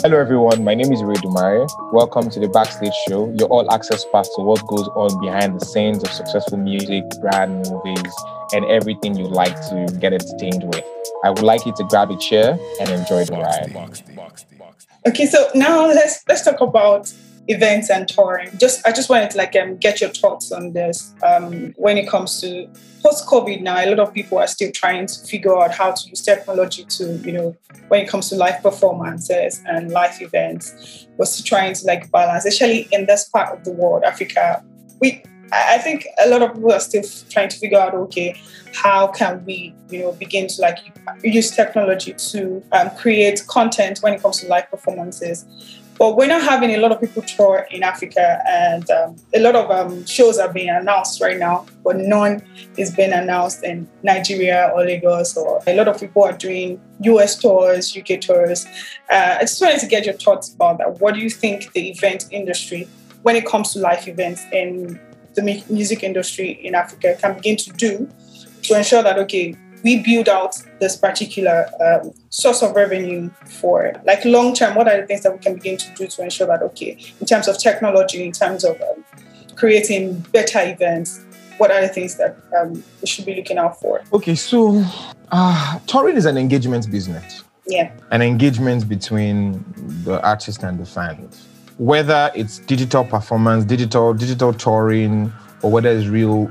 Hello everyone, my name is Ray Dumare. Welcome to the Backstage Show, your all-access pass to what goes on behind the scenes of successful music, brand, movies, and everything you like to get entertained with. I would like you to grab a chair and enjoy the ride. Okay, so now let's talk about events and touring. I just wanted to get your thoughts on this. When it comes to post-COVID now, a lot of people are still trying to figure out how to use technology to, when it comes to live performances and live events, we're still trying to balance, especially in this part of the world, Africa. I think a lot of people are still trying to figure out, okay, how can we, begin to use technology to create content when it comes to live performances. But we're not having a lot of people tour in Africa, and a lot of shows are being announced right now, but none is being announced in Nigeria or Lagos. Or a lot of people are doing US tours, UK tours. I just wanted to get your thoughts about that. What do you think the event industry, when it comes to live events in the music industry in Africa, can begin to do to ensure that, okay, we build out this particular source of revenue for long term? What are the things that we can begin to do to ensure that, okay, in terms of technology, in terms of creating better events, what are the things that we should be looking out for? Okay, so touring is an engagement business. Yeah. An engagement between the artist and the fans. Whether it's digital performance, digital touring, or whether it's real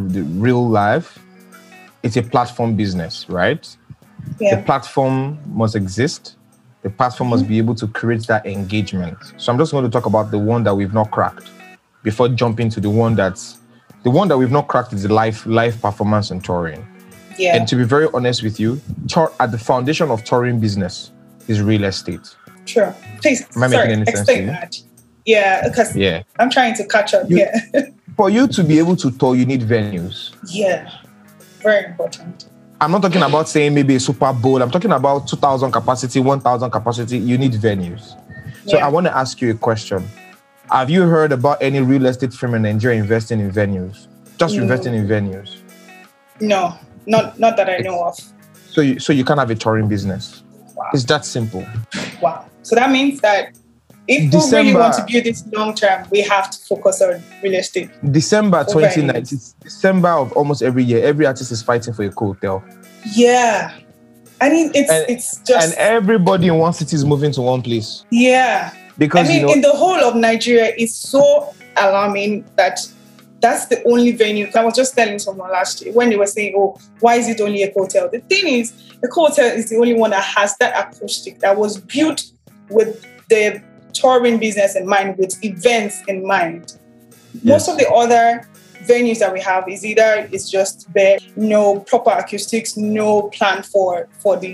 life, it's a platform business, right? Yeah. The platform must exist. The platform must be able to create that engagement. So I'm just going to talk about the one that we've not cracked before jumping to the one that we've not cracked is the live performance and touring. Yeah. And to be very honest with you, at the foundation of touring business is real estate. Sure. Please, Am I making any sense to you? That. Yeah, because I'm trying to catch up. For you to be able to tour, you need venues. Yeah. Very important. I'm not talking about saying maybe a Super Bowl. I'm talking about 2,000 capacity, 1,000 capacity. You need venues. So I want to ask you a question. Have you heard about any real estate firm in Nigeria investing in venues? Just investing in venues? No, not that I know of. So you can't have a touring business. Wow. It's that simple. Wow. So that means that if we really want to build this long term, we have to focus on real estate. December 2019, December of almost every year, every artist is fighting for a hotel. Yeah. I mean, it's just... And everybody in one city is moving to one place. Yeah. Because, in the whole of Nigeria, it's so alarming that that's the only venue. I was just telling someone last year when they were saying, oh, why is it only a hotel? The thing is, the hotel is the only one that has that acoustic that was built with the touring business in mind, with events in mind. Yes. Most of the other venues that we have is either it's just bare, no proper acoustics, no plan for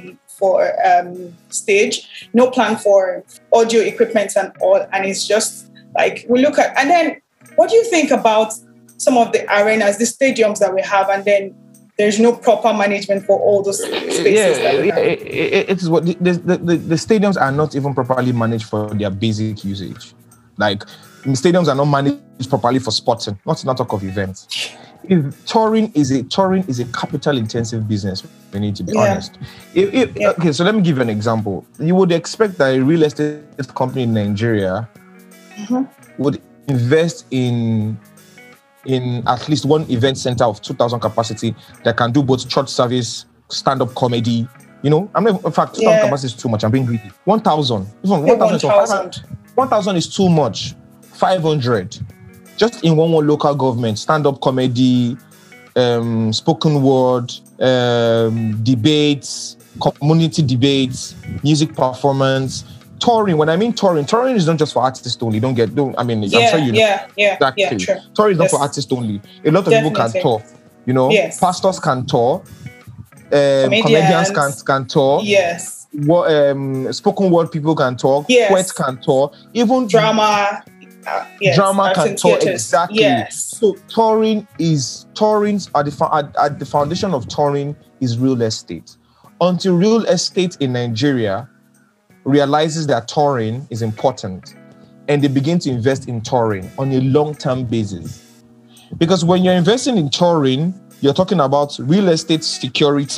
stage, no plan for audio equipment and all, and it's just we look at. And then what do you think about some of the arenas, the stadiums that we have, and then there's no proper management for all those spaces? It's what the stadiums are not even properly managed for their basic usage. Stadiums are not managed properly for sporting, not to talk of events. Touring is a capital-intensive business. We need to be honest. Okay, so let me give you an example. You would expect that a real estate company in Nigeria would invest in at least one event center of 2,000 capacity that can do both church service, stand-up comedy. In fact, 2,000 capacity is too much. I'm being greedy. 1,000. Even 1,000. 1,000 is too much. 500. Just in one local government, stand-up comedy, spoken word, debates, community debates, music performance, touring. When I mean touring is not just for artists only. I'm sure you know. Exactly. True. Touring is not for artists only. A lot of people can tour. Pastors can tour. Comedians can tour. Yes. Spoken word people can talk. Yes. Poets can tour. Even drama. Drama can tour. Exactly. Yes. So tourings at the foundation of touring is real estate. Until real estate in Nigeria realizes that touring is important and they begin to invest in touring on a long-term basis. Because when you're investing in touring, you're talking about real estate security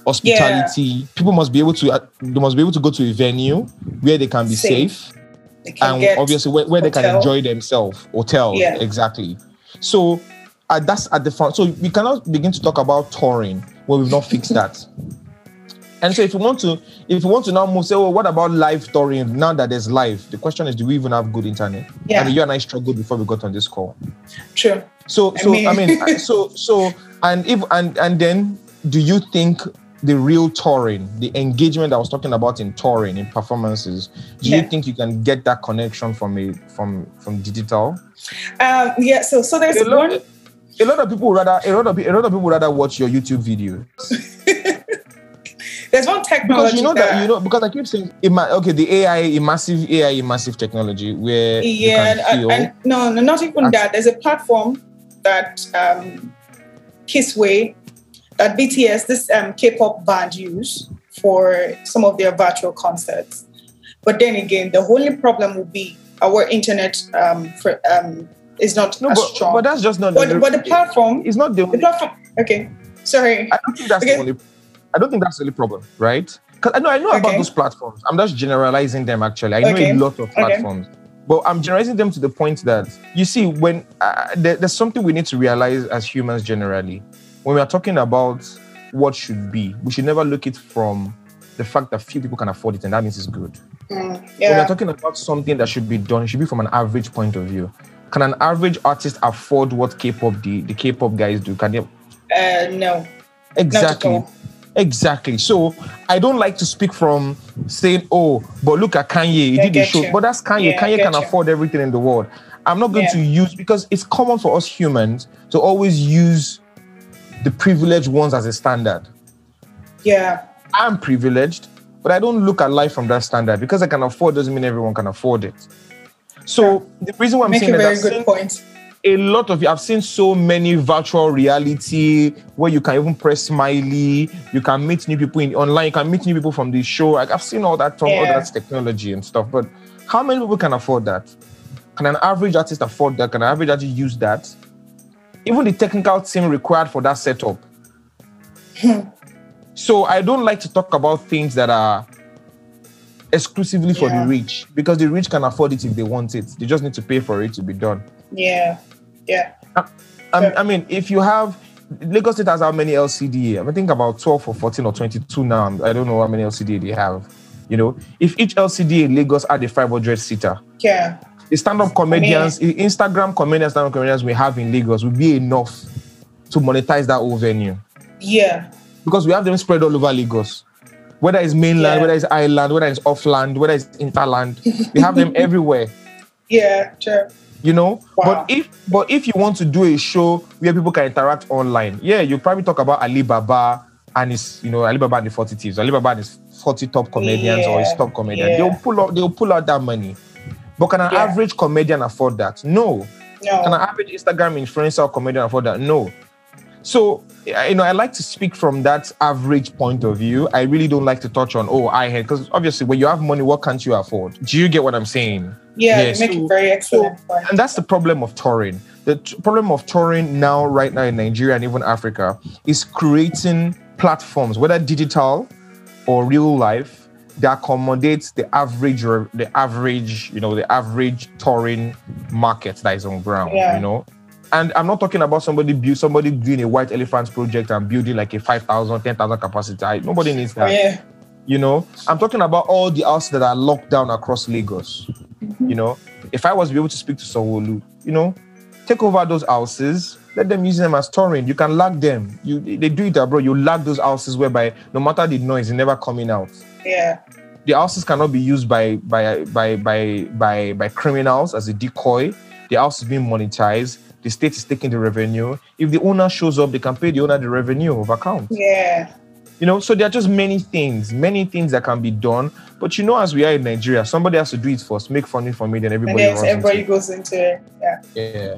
hospitality. People must be able to. They must be able to go to a venue where they can be safe. They can and obviously where they can enjoy themselves. Hotel, exactly. So that's at the front. So we cannot begin to talk about touring when we've not fixed that. And so if you want to now move, say, well, what about live touring now that there's live? The question is, do we even have good internet? Yeah. I mean, you and I struggled before we got on this call. True. So then do you think the real touring, the engagement I was talking about in touring, in performances, do you think you can get that connection from digital? So there's a lot of people would rather watch your YouTube videos. There's one technology because I keep saying the immersive technology where you can feel. No, not even that. There's a platform that Kissway, that BTS, this K-pop band use for some of their virtual concerts. But then again, the only problem would be our internet is not strong. But that's just not. But the platform is not the platform. Okay, sorry. I don't think that's the only. I don't think that's the only problem, right? Because I know about those platforms. I'm just generalizing them. Actually, I know a lot of platforms. But I'm generalizing them to the point that, you see, when there's something we need to realize as humans generally. When we are talking about what should be, we should never look at it from the fact that few people can afford it and that means it's good. When we're talking about something that should be done, it should be from an average point of view. Can an average artist afford what the K-pop guys do? Can they? No. Exactly. Exactly. So I don't like to speak from saying, but look at Kanye, he did the show. But that's Kanye. Yeah, Kanye can afford everything in the world. I'm not going to use, because it's common for us humans to always use the privileged ones as a standard. Yeah. I'm privileged, but I don't look at life from that standard. Because I can afford doesn't mean everyone can afford it. So the reason why I'm saying that, a very good point. A lot of you, I've seen so many virtual reality where you can even press smiley, you can meet new people online, you can meet new people from the show. Like, I've seen all that technology and stuff, but how many people can afford that? Can an average artist afford that? Can an average artist use that? Even the technical team required for that setup. So I don't like to talk about things that are exclusively for the rich, because the rich can afford it if they want it. They just need to pay for it to be done. Yeah. I mean, if you have, Lagos State has how many LCDA? I think about 12 or 14 or 22 now. I don't know how many LCDA they have. You know, if each LCDA in Lagos had a 500-seater, the stand-up comedians, Instagram comedians, stand-up comedians we have in Lagos would be enough to monetize that whole venue. Yeah. Because we have them spread all over Lagos. Whether it's mainland, whether it's island, whether it's offland, whether it's interland, we have them everywhere. Yeah, sure. You know, but if you want to do a show where people can interact online, you probably talk about Alibaba and his, Alibaba and the 40 Thieves, Alibaba and his 40 top comedians or his top comedian. They'll pull out that money. But can an average comedian afford that? No. Can an average Instagram influencer or comedian afford that? No. So, I like to speak from that average point of view. I really don't like to touch on, because obviously when you have money, what can't you afford? Do you get what I'm saying? Yeah, you make it very excellent point. And that's the problem of touring. The problem of touring right now in Nigeria and even Africa is creating platforms, whether digital or real life, that accommodates the average touring market that is on ground, And I'm not talking about somebody doing a White Elephants project and building like a 5,000, 10,000 capacity. Nobody needs that. I'm talking about all the houses that are locked down across Lagos. If I was to be able to speak to Sanwo-Olu, take over those houses, let them use them as touring. You can lag them. They do it abroad. You lag those houses whereby no matter the noise, it's never coming out. Yeah. The houses cannot be used by criminals as a decoy. The house is being monetized. The state is taking the revenue. If the owner shows up, they can pay the owner the revenue of account. Yeah. So there are just many things that can be done. But as we are in Nigeria, somebody has to do it first, make money from it, then everybody goes into it. Yeah.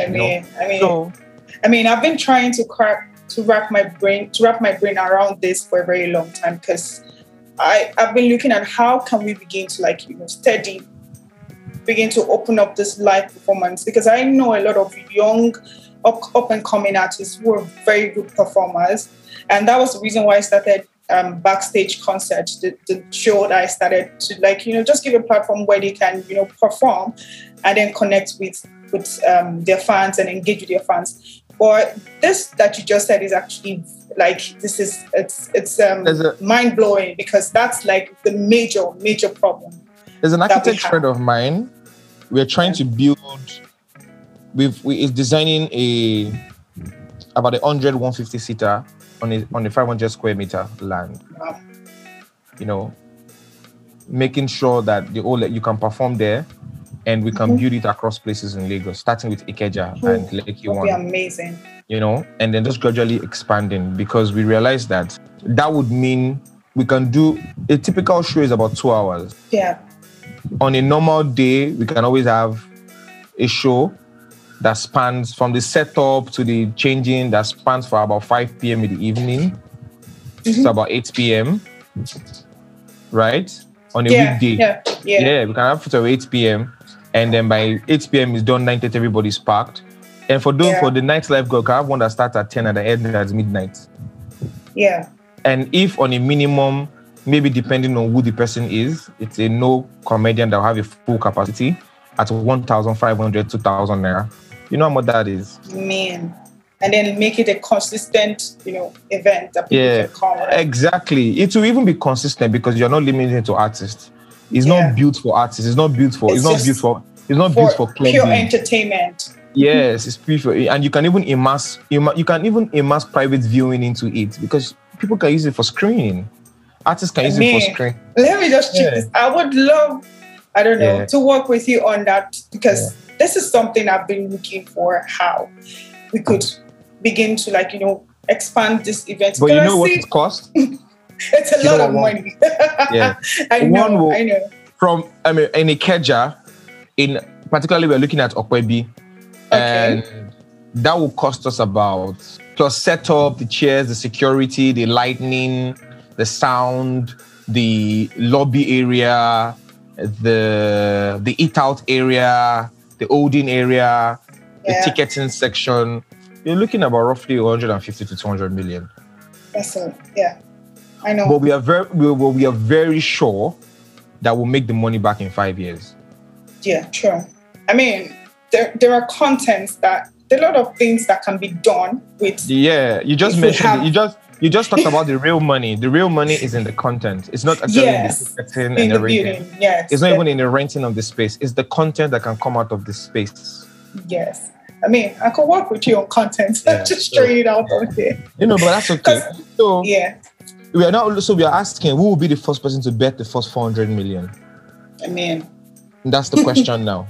I mean, I've been trying to wrap my brain around this for a very long time, because I've been looking at how can we begin to begin to open up this live performance, because I know a lot of young up and coming artists who were very good performers. And that was the reason why I started Backstage Concerts, the show that I started to just give a platform where they can, perform and then connect with their fans and engage with their fans. But this that you just said is actually it's mind blowing, because that's like the major problem. There's an architect friend of mine. We're trying to build. Is designing about 150 seater on a 500 square meter land. Wow. Making sure that you can perform there, and we can build it across places in Lagos, starting with Ikeja and Lekki One. That would be amazing. And then just gradually expanding, because we realized that would mean we can do a typical show is about 2 hours. Yeah. On a normal day, we can always have a show that spans from the setup to the changing, that spans for about 5 p.m. in the evening. So about 8 p.m. Right? On a weekday. Yeah, we can have it at 8 p.m. And then by 8 p.m. it's done, 9:30, everybody's packed. And for the nightlife girl, can have one that starts at 10 and the end at midnight. Yeah. And if on a minimum, maybe depending on who the person is, it's a no comedian that will have a full capacity at 1,500, 2,000 naira. You know how much that is? Man. And then make it a consistent, event that people can come. Exactly. It will even be consistent because you're not limited to artists. It's not built for artists. It's not built for clubbing. Pure entertainment. Yes, it's pure, and you can even immerse private viewing into it, because people can use it for screening. Artists can use it for screening. Let me just check this. I would love, to work with you on that, because this is something I've been looking for, how we could begin to expand this event. But you know what it costs? It's a lot of money. Yeah. I know. In Ikeja, particularly we're looking at Okwebi, and that will cost us about, plus setup, the chairs, the security, the lighting, the sound, the lobby area, the eat out area, the holding area, the ticketing section. You're looking about roughly 150 to 200 million. That's it. Yeah, I know. But we are very sure that we'll make the money back in 5 years. Yeah, true. I mean, there are contents there are a lot of things that can be done with. Yeah, you just mentioned you just talked about the real money. The real money is in the content. It's not actually in the ticketing and everything. Building. Yes. It's not even in the renting of the space. It's the content that can come out of the space. Yes. I mean, I could work with you on content, just straight out on here. But that's okay. So we are asking, who will be the first person to bet the first 400 million? I mean, that's the question now.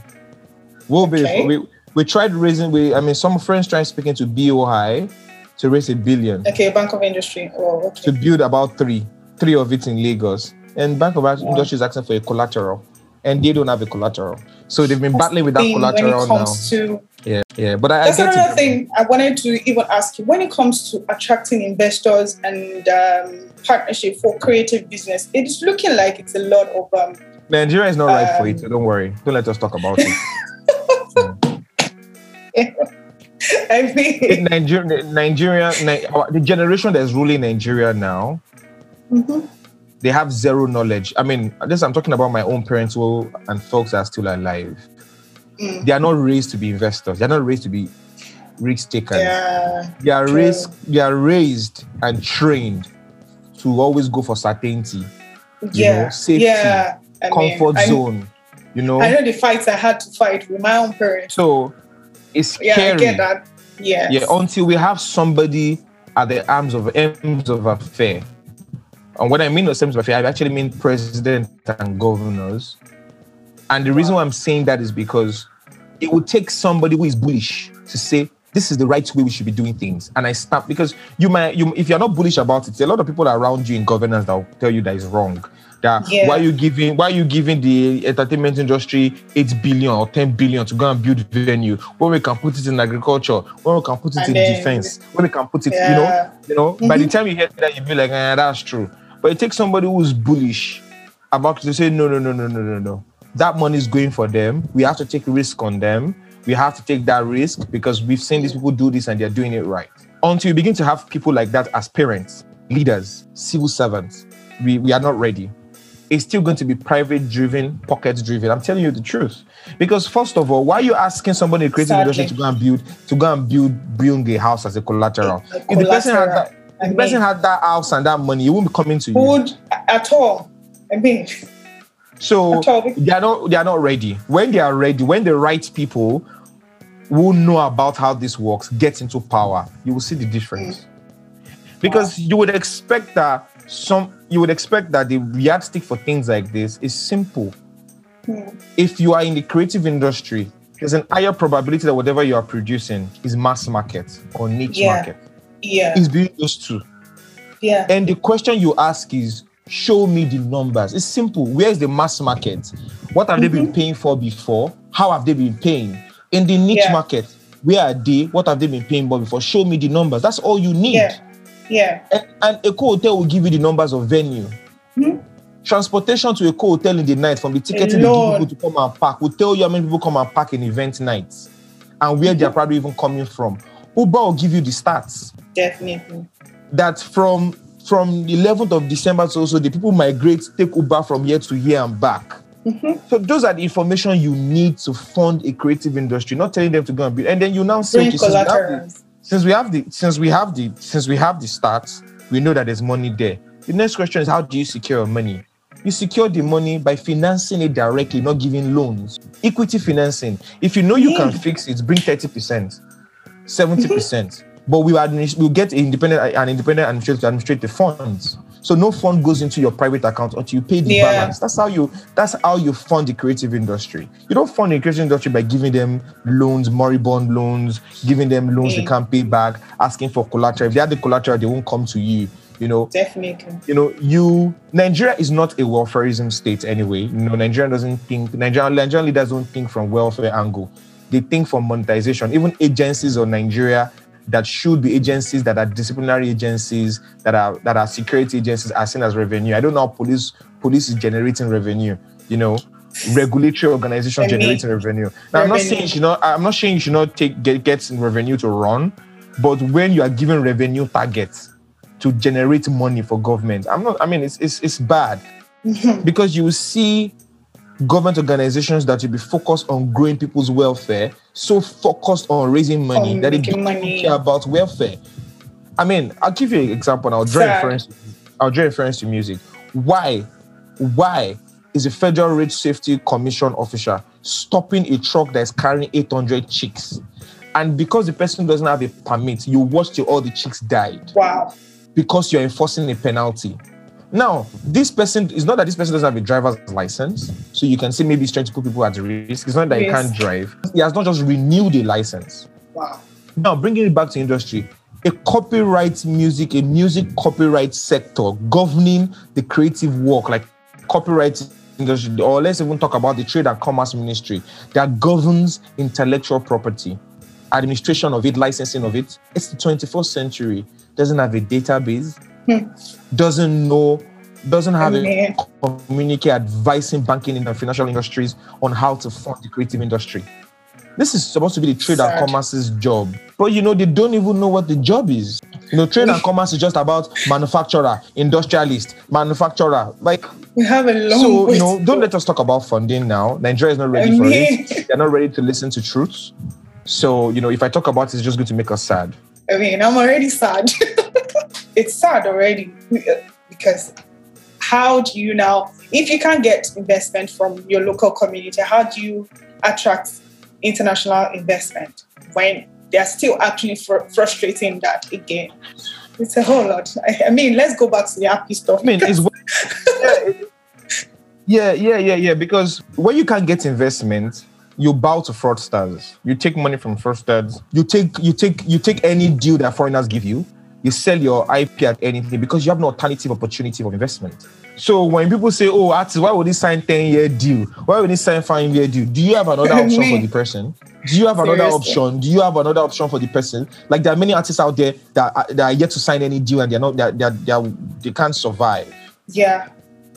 We tried raising. Some friends tried speaking to BOI to raise $1 billion. Okay, Bank of Industry. Oh, okay. To build about three of it in Lagos, and Bank of Industry is asking for a collateral, and they don't have a collateral, so they've been battling with that collateral now. But that's another thing I wanted to even ask you. When it comes to attracting investors and partnership for creative business, it's looking like it's a lot of. Nigeria is not right for it, so don't worry. Don't let us talk about it. I mean, Nigeria, the generation that's ruling Nigeria now, they have zero knowledge. I'm talking about my own parents and folks that are still alive. They are not raised to be investors. They are not raised to be risk takers. They are raised and trained to always go for certainty. Safety, comfort zone. I know the fights I had to fight with my own parents. So it's scary. I get that. Yeah. Until we have somebody at the ends of affair. And when I mean the ends of affair, I actually mean president and governors. And the reason why I'm saying that is because it would take somebody who is bullish to say, this is the right way we should be doing things. And I stop, because if you're not bullish about it, there are a lot of people around you in governance that will tell you that is wrong. Why are you giving the entertainment industry 8 billion or 10 billion to go and build venue when we can put it in agriculture, when we can put it in defense, when we can put it, by the time you hear that, you'll be like, that's true. But it takes somebody who's bullish about to say, no. That money is going for them. We have to take risk on them. we have to take that risk because we've seen these people do this and they're doing it right. Until you begin to have people like that as parents, leaders, civil servants, we are not ready. It's still going to be private-driven, pocket-driven. I'm telling you the truth. Because first of all, why are you asking somebody in the creative industry to go and build a house as a collateral? If the person had that house and that money, it won't be coming to you. Would at all. I mean, so they are not ready. When they are ready, when the right people who know about how this works get into power, you will see the difference. Because you would expect that the yardstick for things like this is simple. If you are in the creative industry, there's an higher probability that whatever you are producing is mass market or niche market. Yeah. It's between those two. Yeah. And the question you ask is, show me the numbers. It's simple. Where's the mass market? What have they been paying for before? How have they been paying? In the niche market, where are they? What have they been paying for before? Show me the numbers. That's all you need. Yeah. And a co-hotel will give you the numbers of venue. Transportation to a co-hotel in the night from the ticketing they give people to come and park will tell you how many people come and park in event nights and where they're probably even coming from. Uber will give you the stats. Definitely. That from the 11th of December to also the people migrate, take Uber from here to here and back. So those are the information you need to fund a creative industry, not telling them to go and build. And then you now say, since we have the stats, we know that there's money there. The next question is, how do you secure money? You secure the money by financing it directly, not giving loans. Equity financing. If you know you can fix it, bring 30%, 70%. But we'll get an independent administrator to administrate the funds. So no fund goes into your private account until you pay the balance. That's how you fund the creative industry. You don't fund the creative industry by giving them loans, moribund loans, giving them loans they can't pay back, asking for collateral. If they have the collateral, they won't come to you. Definitely. Nigeria is not a welfareism state anyway. Nigerian leaders don't think from welfare angle. They think from monetization. Even agencies of Nigeria that should be agencies that are disciplinary agencies, that are security agencies, are seen as revenue. I don't know how police is generating revenue, regulatory organizations generating revenue. Now, I'm not saying you should not get revenue to run, but when you are given revenue targets to generate money for government, it's bad. Because you will see government organizations that will be focused on growing people's welfare, so focused on raising money that they don't care about welfare. I'll give you an example and I'll draw reference to music. Why is the Federal Road Safety Commission official stopping a truck that's carrying 800 chicks? And because the person doesn't have a permit, you watch till all the chicks died. Wow. Because you're enforcing a penalty. Now, this person, it's not that this person doesn't have a driver's license, so you can say maybe he's trying to put people at risk. It's not that he can't drive. He has not just renewed a license. Wow. Now, bringing it back to industry, a music copyright sector governing the creative work, like copyright industry, or let's even talk about the Trade and Commerce Ministry that governs intellectual property, administration of it, licensing of it. It's the 21st century. Doesn't have a database. Doesn't have a communique advising banking and financial industries on how to fund the creative industry. This is supposed to be the Trade and Commerce's job. But they don't even know what the job is. Trade and Commerce is just about manufacturer, industrialist, manufacturer. Like, we have a long way. So, don't let us talk about funding now. Nigeria is not ready for it. They're not ready to listen to truths. So, if I talk about it, it's just going to make us sad. I'm already sad. It's sad already, because how do you now, if you can't get investment from your local community, how do you attract international investment when they're still actually frustrating that again? It's a whole lot. Let's go back to the happy stuff. Because when you can't get investment, you bow to fraudsters. You take money from fraudsters. You take any deal that foreigners give you. You sell your IP at anything because you have no alternative opportunity of investment. So when people say, artists, why would they sign 10-year deal? Why would they sign 5-year deal? Do you have another option for the person? Do you have another option? Do you have another option for the person? Like, there are many artists out there that are yet to sign any deal and they can't survive. Yeah.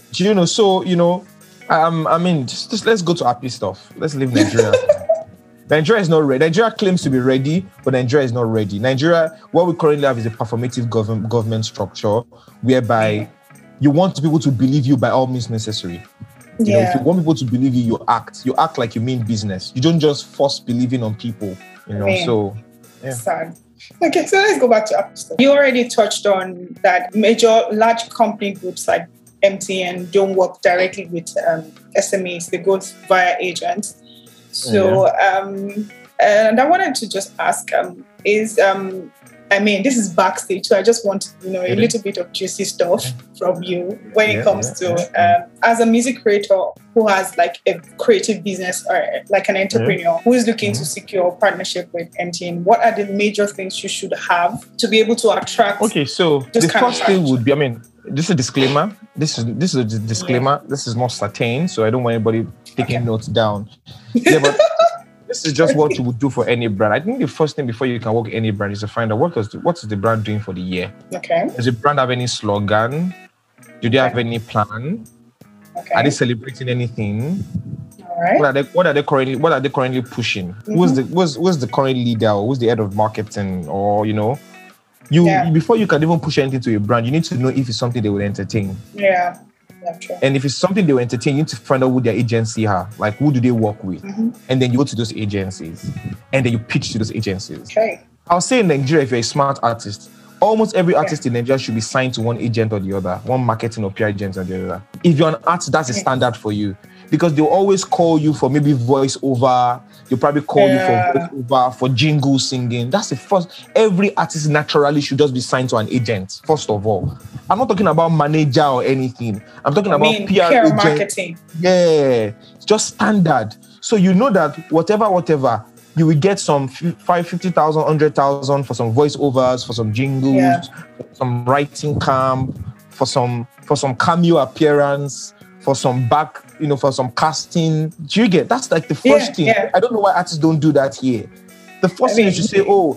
So, just let's go to happy stuff. Let's leave Nigeria. Nigeria is not ready. Nigeria claims to be ready, but Nigeria is not ready. Nigeria, what we currently have is a performative government structure whereby you want people to believe you by all means necessary. You know, if you want people to believe you, you act like you mean business. You don't just force believing on people, you know. So, yeah. Sad. Okay, so let's go back to Apple Store. You already touched on that large company groups like MTN don't work directly with SMEs. They go via agents. So, and I wanted to just ask, this is backstage, so I just want a little bit of juicy stuff from you when it comes to, as a music creator who has like a creative business or like an entrepreneur who is looking to secure a partnership with MTN, what are the major things you should have to be able to attract? Okay, so the first thing would be, this is a disclaimer. This is a disclaimer. Yeah. This is not certain, so I don't want anybody taking notes down. Yeah, but this is just what you would do for any brand. I think the first thing before you can work any brand is to find out what is the brand doing for the year. Okay. Does the brand have any slogan? Do they have any plan? Okay. Are they celebrating anything? All right. What are they currently pushing? Mm-hmm. Who's the current leader, or who's the head of marketing, or before you can even push anything to a brand, you need to know if it's something they will entertain. Yeah. Yeah, true. And if it's something they will entertain, you need to find out who their agency are. Like, who do they work with? Mm-hmm. And then you go to those agencies. And then you pitch to those agencies. Okay. I'll say in Nigeria, if you're a smart artist, almost every artist in Nigeria should be signed to one agent or the other, one marketing or PR agent or the other. If you're an artist, that's a standard for you. Because they'll always call you for maybe voiceover. They'll probably call you for voiceover, for jingle singing. That's the first. Every artist naturally should just be signed to an agent, first of all. I'm not talking about manager or anything. I'm talking about PR agent. Marketing. Yeah, it's just standard. So you know that whatever, you will get some 50,000, 100,000 for some voiceovers, for some jingles, for some writing camp, for some cameo appearance, for some for some casting. Do you get? That's like the first thing. Yeah. I don't know why artists don't do that here. The first thing is to say,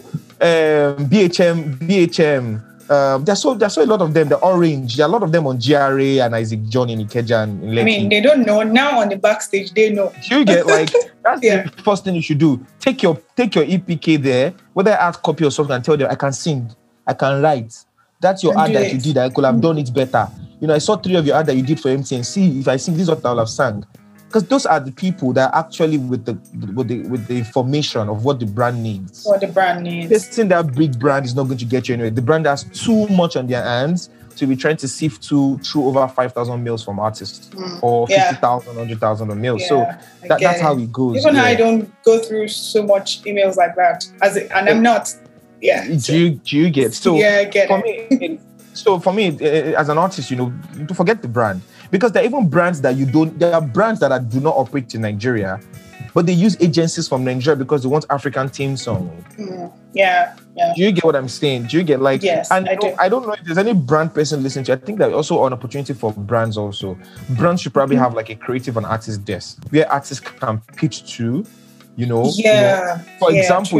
BHM. There's a lot of them. The Orange. There are a lot of them on GRA and Isaac John in Ikeja and in Lekki. They don't know. Now on the backstage, they know. Do you get? Like, that's the first thing you should do. Take your EPK there, whether I add copy or something, and tell them, I can sing, I can write. That's your ad that you did. I could have done it better. I saw 3 of your ad that you did for MTN. See, if I sing, this is what I'll have sang. Because those are the people that are actually with the information of what the brand needs. What the brand needs. Testing that big brand is not going to get you anywhere. The brand has too much on their hands to be trying to sift through over 5,000 mails from artists or 50,000, 100,000 of mails. So that's how it goes. Even I don't go through so much emails like that. I'm not. Yeah. Do you get? So I get it. So for me, as an artist, you forget the brand. Because there are even brands that there are brands that do not operate in Nigeria, but they use agencies from Nigeria because they want African theme song. Yeah. Do you get what I'm saying? Do you get yes, and I don't know if there's any brand person listening to. I think there's also an opportunity for brands also. Brands should probably have like a creative and artist desk where artists can pitch to, For example,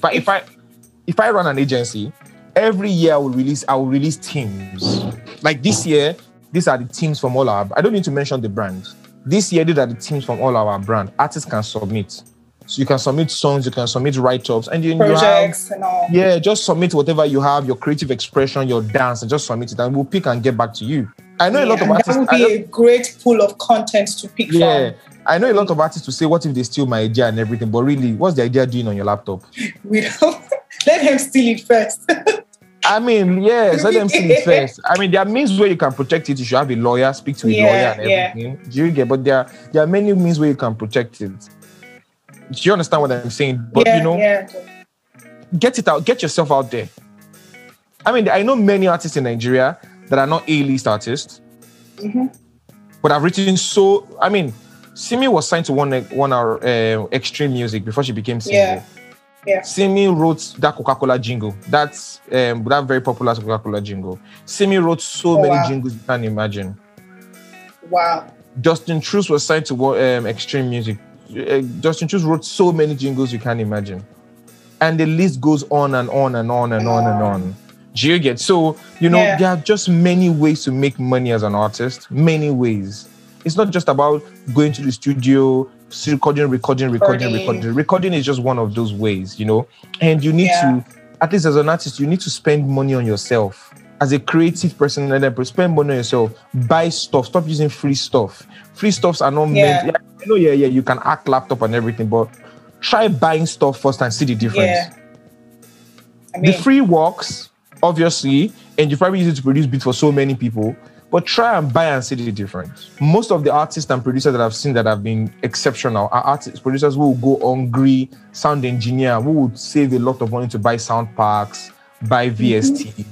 if I run an agency, every year I will release teams. Like this year, these are the teams from all our. I don't need to mention the brands. This year, these are the teams from all our brand. Artists can submit. So you can submit songs, you can submit write-ups, and projects and all. Yeah, just submit whatever you have, your creative expression, your dance, and just submit it, and we'll pick and get back to you. I know a lot of artists. That would be a great pool of content to pick from. Yeah, I know a lot of artists to say, "What if they steal my idea and everything?" But really, what's the idea doing on your laptop? We don't let him steal it first. Yes, let them see it first. There are means where you can protect it. You should have a lawyer, speak to a lawyer and everything. Do you get? But there are many means where you can protect it. Do you understand what I'm saying? But get it out, get yourself out there. I know many artists in Nigeria that are not A-list artists, but I've written Simi was signed to one hour Extreme Music before she became single. Yeah. Simi wrote that Coca-Cola jingle. That's that very popular Coca-Cola jingle. Simi wrote so many jingles you can't imagine. Wow. Justin Truce was signed to Extreme Music. Justin Truce wrote so many jingles you can't imagine. And the list goes on and on and on and on and on. Do you get? So, there are just many ways to make money as an artist. Many ways. It's not just about going to the studio, recording. Recording is just one of those ways, and you need to, at least as an artist, you need to spend money on yourself. As a creative person, spend money on yourself. Buy stuff. Stop using free stuff. Free stuffs are not meant. You can hack laptop and everything, but try buying stuff first and see the difference. Yeah. The free works, obviously, and you probably use it to produce beats for so many people, but try and buy and see the difference. Most of the artists and producers that I've seen that have been exceptional are artists, producers who will go hungry, sound engineer, who would save a lot of money to buy sound packs, buy VST,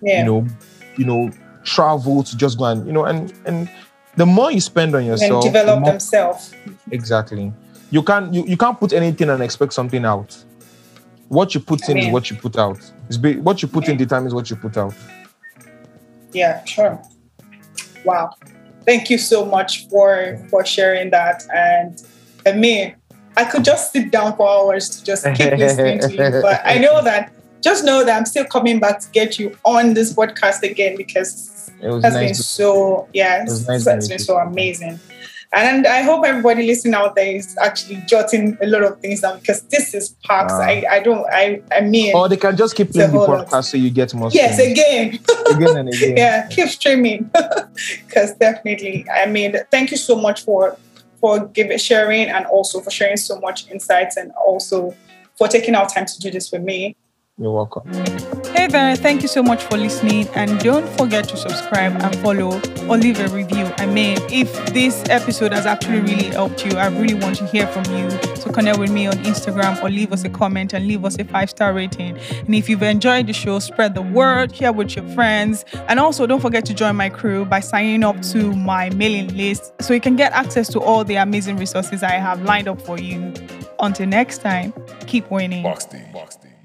travel to just go and the more you spend on yourself, and develop themselves. Exactly. You can't put anything and expect something out. What you put in is what you put out. What you put in determines what you put out. Yeah, sure. Wow. Thank you so much for sharing that. And I could just sit down for hours to just keep listening to you. But just know that I'm still coming back to get you on this podcast again, because it has been so amazing. And I hope everybody listening out there is actually jotting a lot of things down, because this is Parks. Or they can just keep playing the podcast so you get more. Yes, again and again. Yeah, keep streaming. Because definitely, thank you so much for sharing, and also for sharing so much insights, and also for taking our time to do this with me. You're welcome. Hey there, thank you so much for listening, and don't forget to subscribe and follow or leave a review. If this episode has actually really helped you, I really want to hear from you. So connect with me on Instagram or leave us a comment and leave us a 5-star rating. And if you've enjoyed the show, spread the word, share with your friends. And also don't forget to join my crew by signing up to my mailing list so you can get access to all the amazing resources I have lined up for you. Until next time, keep winning. Boxty.